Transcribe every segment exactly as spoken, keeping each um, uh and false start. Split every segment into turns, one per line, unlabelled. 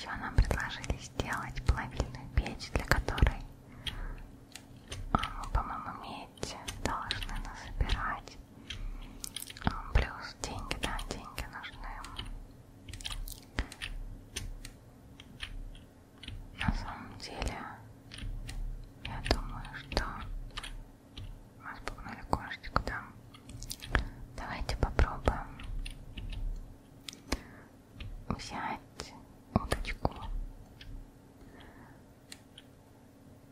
еще нам предложили сделать плавильную печь, для которой мы, по-моему, медь должны насобирать. Плюс деньги, да, деньги нужны. На самом деле, я думаю, что мы спугнули кошечку, да. Давайте попробуем взять удочку.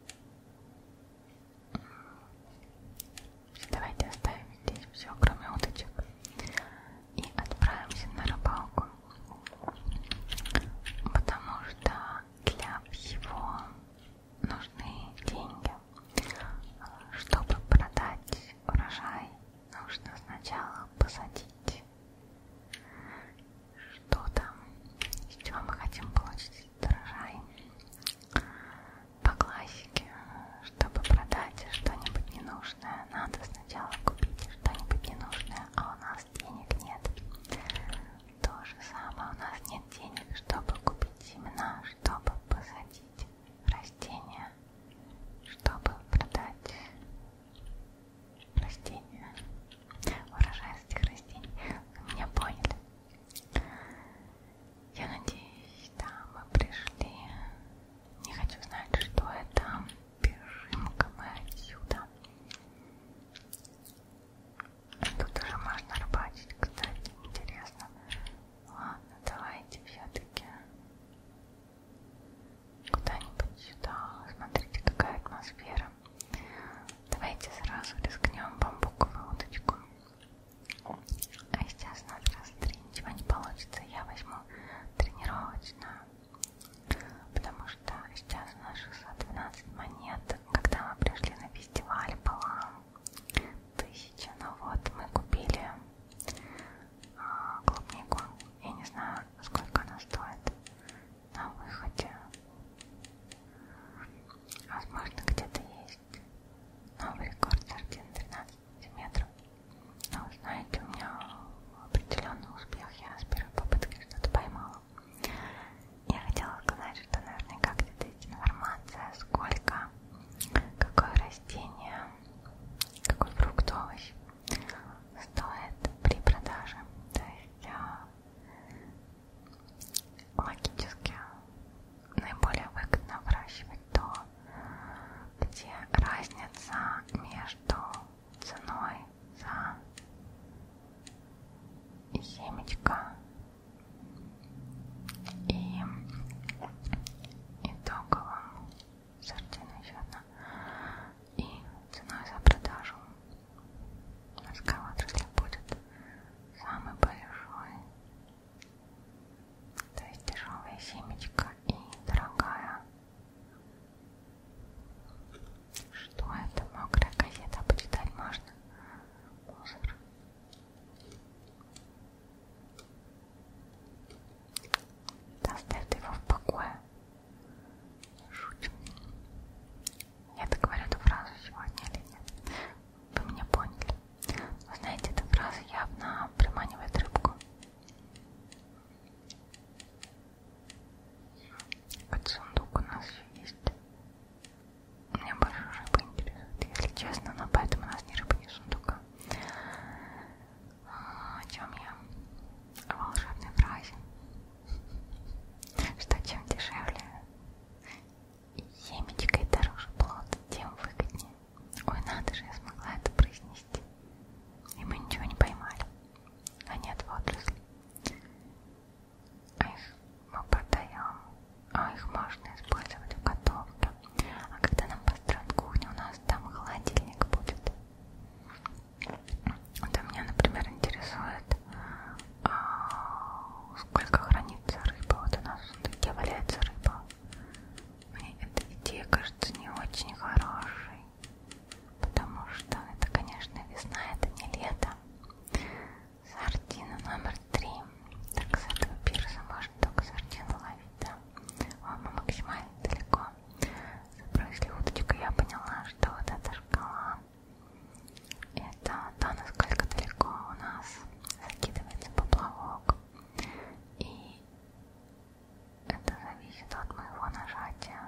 просто от моего нажатия.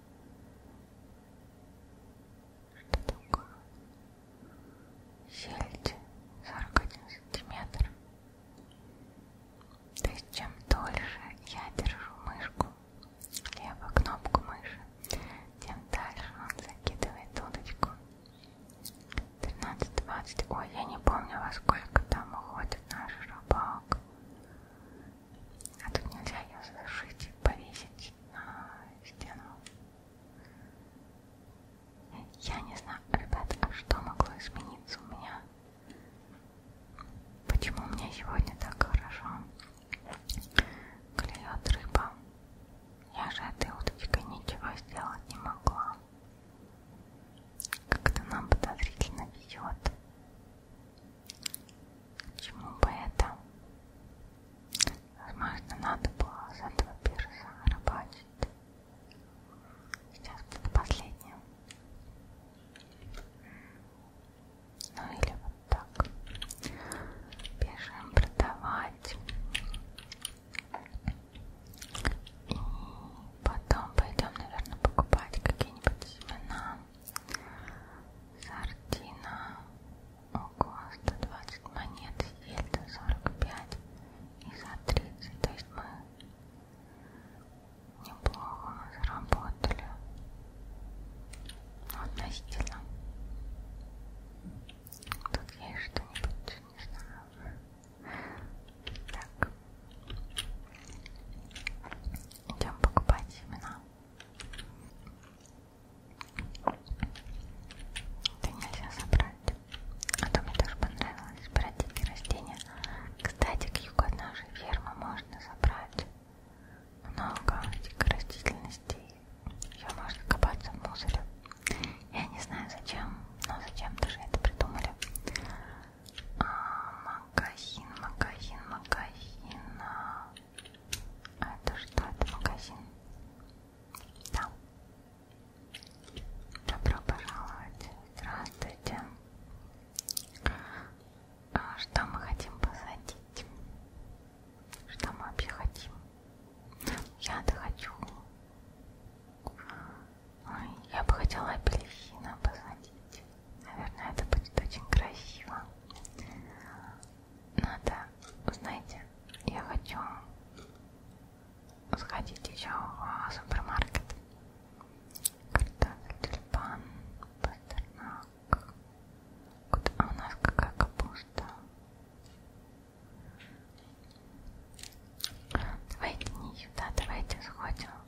Что такое? Сельдь сорок один сантиметр. То есть чем дольше я держу мышку, левую кнопку мыши, тем дальше он закидывает удочку. тринадцать-двадцать. Ой, я не помню, во сколько там уходит наш рыбак. А тут нельзя ее зашить и повесить на стену. Я не знаю, ребята, а что могло измениться у меня? Почему у меня сегодня так хорошо клюет рыба? Я же этой удочкой ничего сделать не могла. Как-то нам подозрительно везет. К чему бы это? Возможно, надо было с этого пирса рыбачить. Сейчас будет последнее. Ну или вот так. Бежим продавать. И потом пойдем, наверное, покупать какие-нибудь семена. Сардина. Ого, сто двадцать монет. Сельдь сорок пять. И за тридцать. То есть мы неплохо заработали. Относительно. Тут есть что-нибудь, не знаю. Так. Идем покупать семена. Это нельзя собрать. А то мне тоже понравилось брать дикие растения. Кстати, к югу от нашей фермы можно собрать много дикорастительностей. Еще можно копаться в мусоре. Я не знаю зачем, но зачем-то же это придумали. А, магазин, магазин, магазин. А это что? Это магазин? Да. Добро пожаловать. Здравствуйте. А что мы хотим посадить? Что мы вообще хотим? Я-то хочу. Ой, я бы хотела апельсина посадить. Наверное, это будет очень красиво. Надо, знаете, я хочу сходить еще в супермаркет. Картофель, тюльпан, пастернак. Куда? А у нас какая капуста? Давайте не сюда, давайте сходим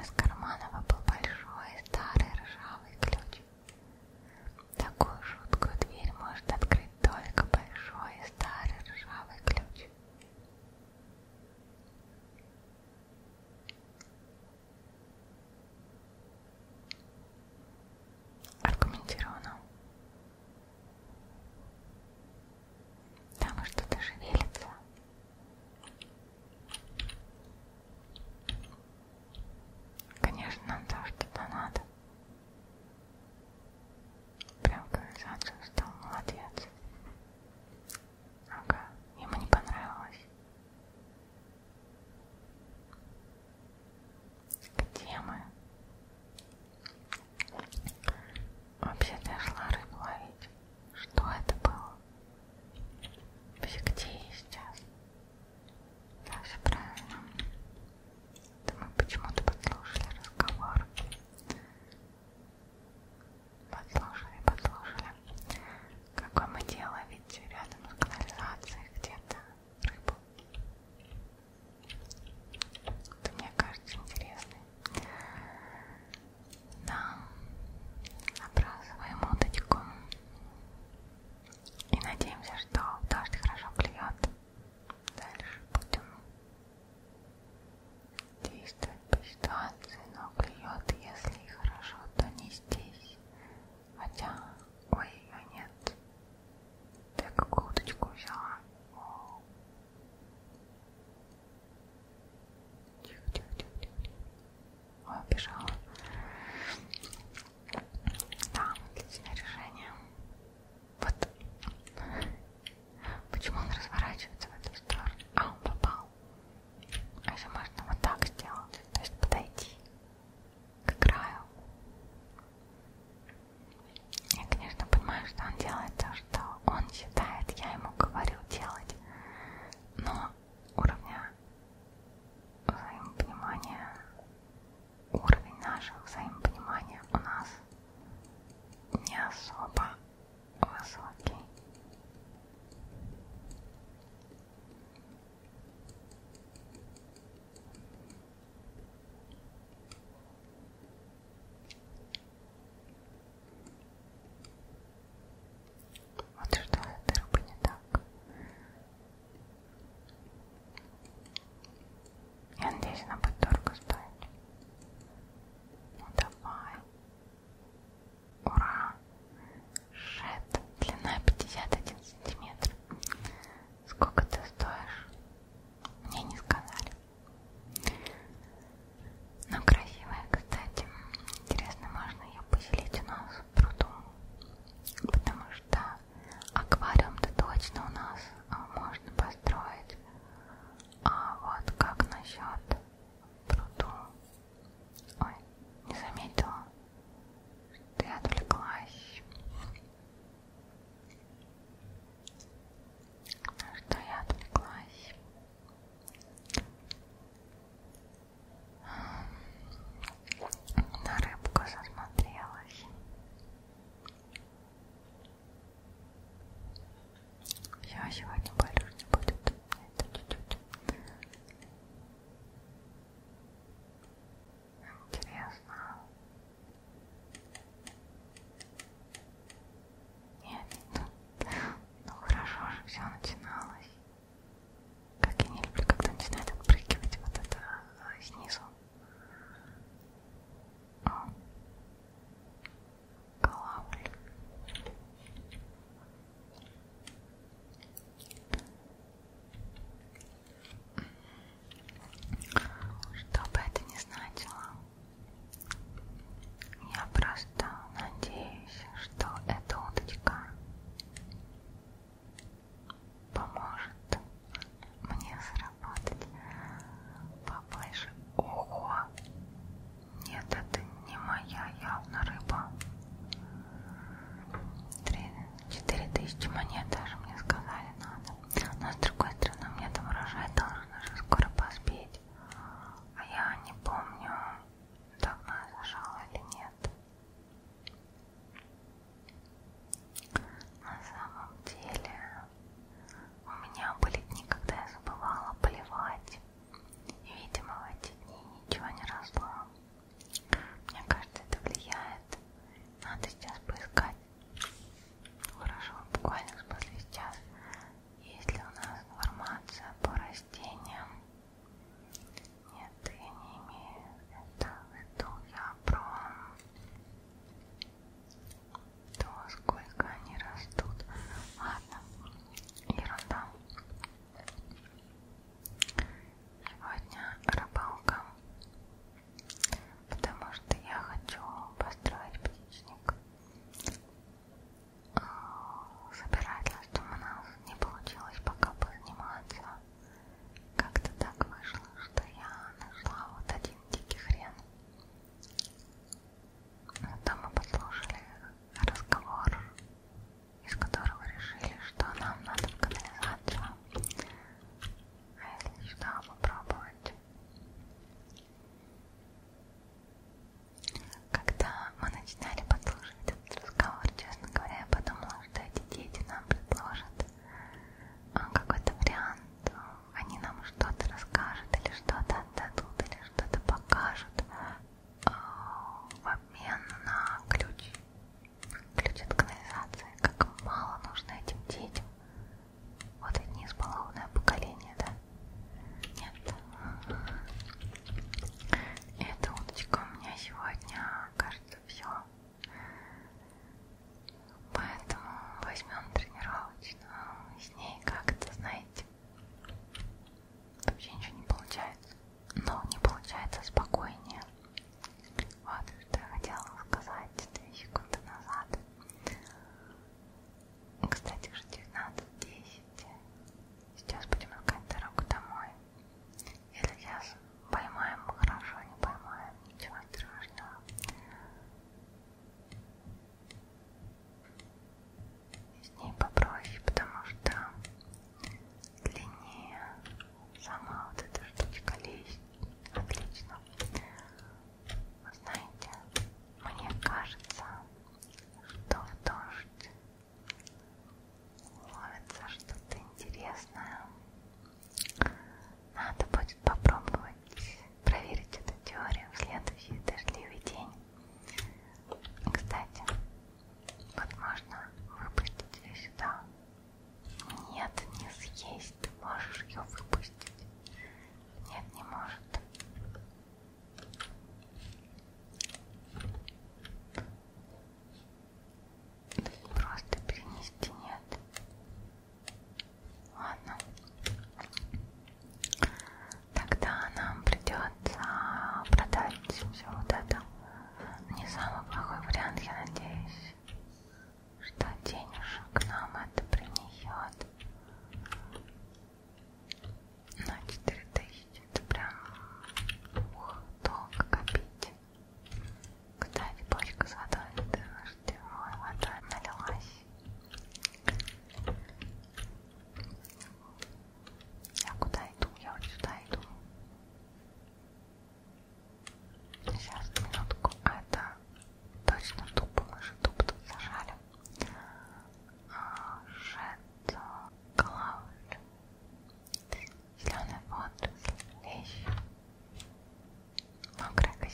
из кармана выпал большой старый ржавый ключ. Такую жуткую дверь может открыть только большой и старый ржавый ключ. Аргументировано. Там и что-то шевелится. Конечно, нам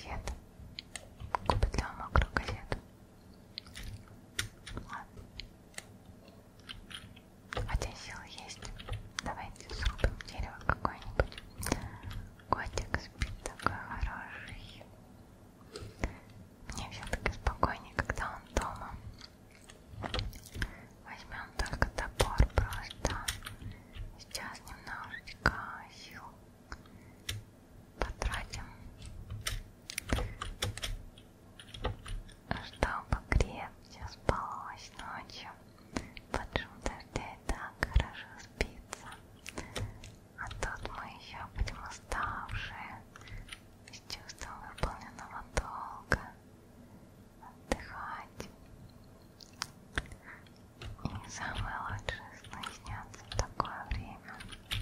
газета. Купит ли он мокрую газету? Ладно. Хотя силы есть. Давайте срубим дерево какое-нибудь. Котик спит такой хороший. Мне все-таки спокойнее, когда он дома. Возьмем только топор просто. Сейчас немножечко сил потратим, чтобы крепче спалось ночью. Под шум дождя так хорошо спится. А тут мы еще будем уставшие, с чувством выполненного долга, отдыхать. И самые лучшие сны снятся в такое время.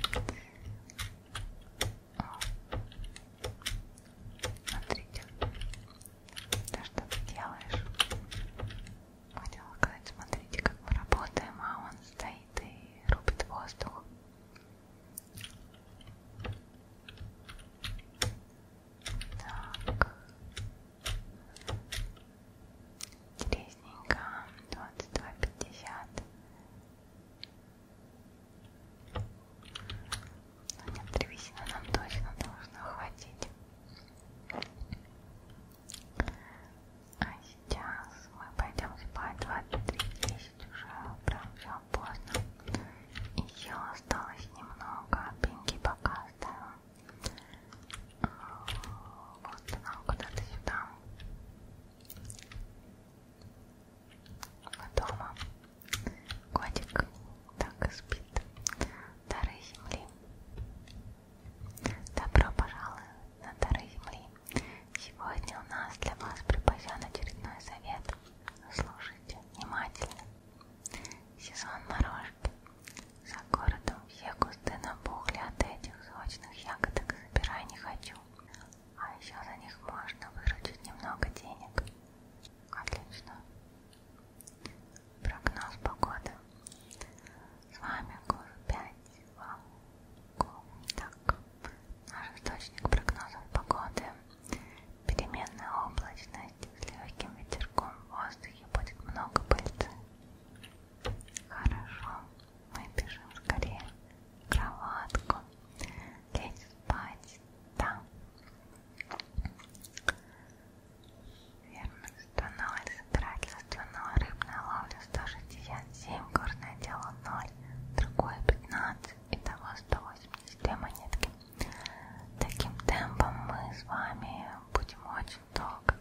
Смотрите, то, что ты делаешь. Хотела сказать, смотрите, как мы работаем, а он стоит и рубит воздух. Так. Интересненько. двадцать два пятьдесят. Но нет, древесины нам точно должно хватить. А сейчас мы пойдем спать. двадцать три десять уже. Прям все поздно. И сил осталось немного. Пеньки пока оставим. Вот нам куда-то сюда. Мы дома. Котик так и спит. Дары земли. Добро пожаловать на дары земли. Сегодня у нас для вас припасен очередной совет. Слушайте внимательно. Сезон морожки. За городом все кусты набухли от этих сочных ягодок. Забирай не хочу. А еще за них можно выручить немного денег. Отлично. Прогноз погоды. С вами Гуру пять. Так, наш источник прогнозов погоды. Переменная облачность с легким ветерком в воздухе, будет много пыльцы. Хорошо, мы бежим скорее в кроватку. Лечь спать, да. Верно, собирательство, рыбная ловля сто шестьдесят семь, горное дело ноль, другое пятнадцать, итого сто восемьдесят две монетки. Таким темпом мы с вами будем очень долго